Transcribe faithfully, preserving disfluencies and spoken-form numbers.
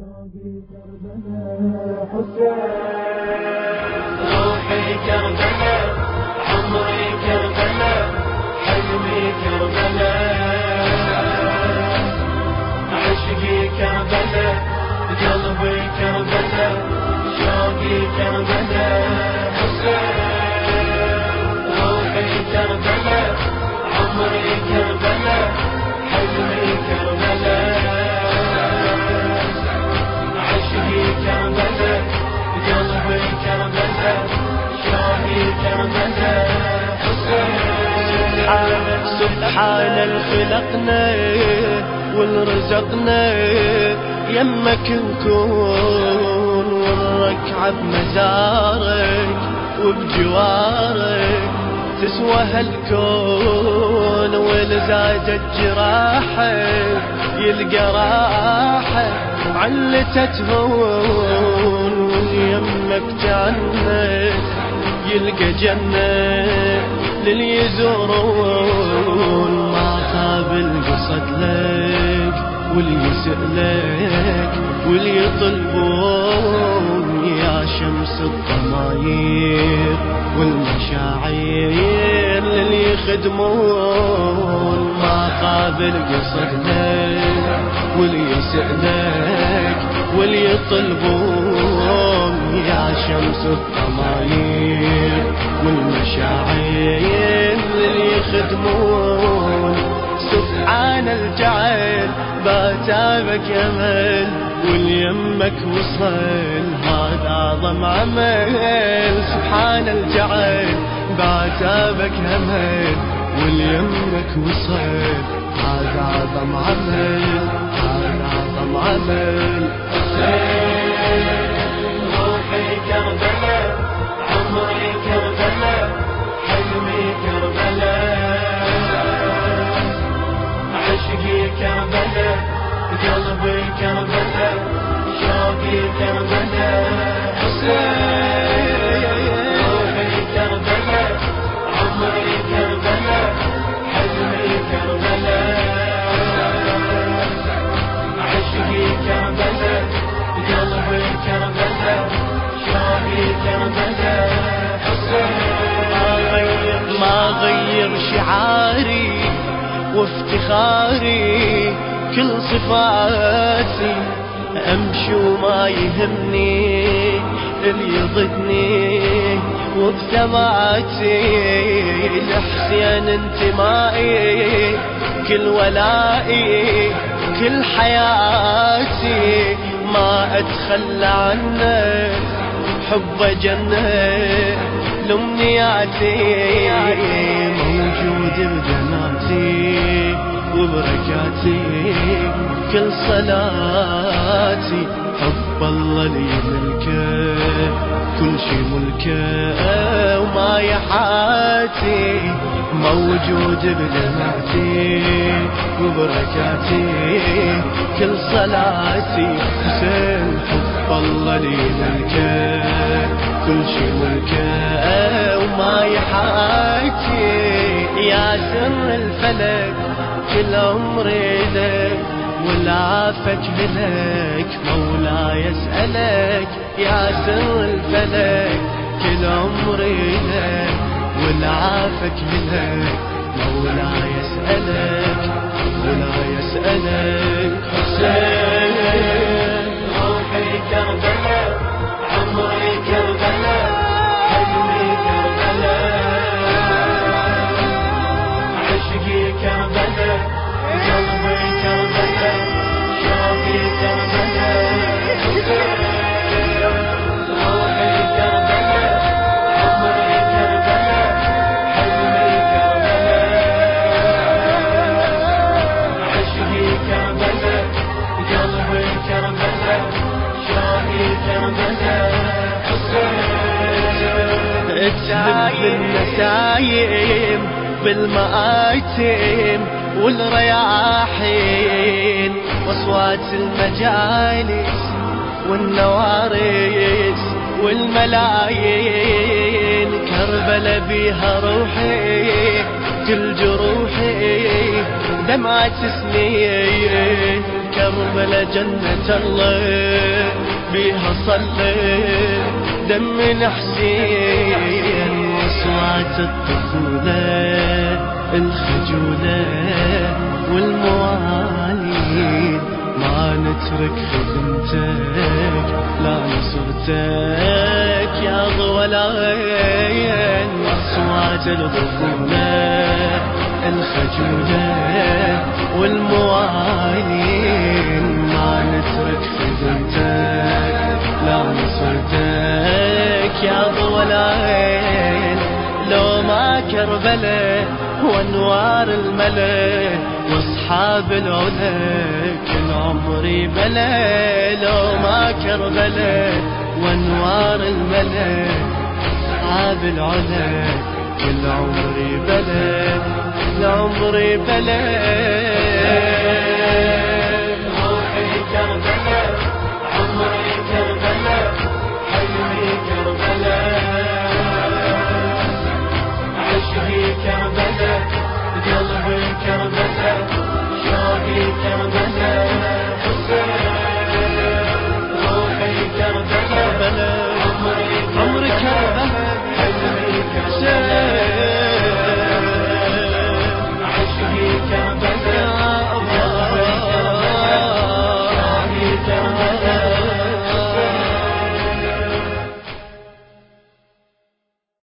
شوقي كربلاء حسين، روحي كربلاء، عمري كربلاء، حلمي كربلاء، عشقي كربلاء، قلبي كربلاء، شوقي كربلاء حسين، روحي كربلاء، عمري كربلاء، حلمي كربلاء، عشقي كربلاء، قلبي كربلاء، شوقي كربلاء حسين. سبحان الخلقنا والرزقنا يمك نكون، والركعة بمزارك وبجوارك تسوى هالكون، والزادت جراحك يلقى راحة علته تهون، يمك جنة يلقى جنة للي يزورون، ما خاب القصد لك واللي يسألك واللي يطلبون، يا شمس الضماير والمشاعر للي يخدمون، ما خاب القصد لك واللي يسألك واللي يطلبون، يا شمس الضماير والمشاعر اللي يخدمون. سبحان الجعل باتابك امل واليمك وصل، هذا اعظم عمل. سبحان الجعل باتابك امل واليمك وصل، هذا اعظم عمل، هذا اعظم عمل. روحي كربلاء، عمري كربلاء، حلمي كربلاء، عشقي كربلاء، قلبي كربلاء، شوقي كربلاء حسين، روحي كربلاء، عمري كربلاء، حلمي كربلاء، عشقي كربلاء، قلبي كربلاء، شوقي كربلاء حسين. ما غير شعاري وافتخاري كل صفاتي، امشي وما يهمني اللي يضدني، وبثباتي لحسين انتمائي، كل ولائي كل حياتي، ما اتخلى عنك حب جنة لأمنياتي، موجود بدمعتي وبركاتي، كل صلاتي حب الله لي ملكه، كل شي ملكه وما يحاتي، موجود بدمعتي وبركاتي، كل صلاتي حسين حب الله لي ملكه، كل شي ملكه وما يحاتي، يا سر الفلك كل عمري لك والعافك لك، مولاي اسألك يا سر الفلك كل عمري لك والعافك لك، مولاي اسألك مولاي اسألك حسين. روحي كربلاء، عمري كربلاء، حلمي كربلاء، عشقي كربلاء، قلبي كربلاء، شوقي كربلاء حسين، روحي كربلاء، عمري كربلاء، حلمي كربلاء، عشقي كربلاء، قلبي كربلاء، شوقي كربلاء حسين. تسلم بالنسايم بالمآتم والرياحين، واصوات المجالس والنوارس والملايين، كربلا بيها روحي كل جروحي دمعة سنين، كربلا جنة الله بيها صلى دم حسين وصوات الطفولة الخجولة والمواليد ما نترك خدمتك لا نصرتك يا ضوى العين أصوات الطفولة الخجولة والموالين ما نترك خدمتك لا نصرتك يا ضوى العين لو ما كربلة وانوار الملا واصحاب العلا كل عمري بلا لو ما كربلة وانوار الملا اصحاب العلا كل عمري بلا لعمري بلا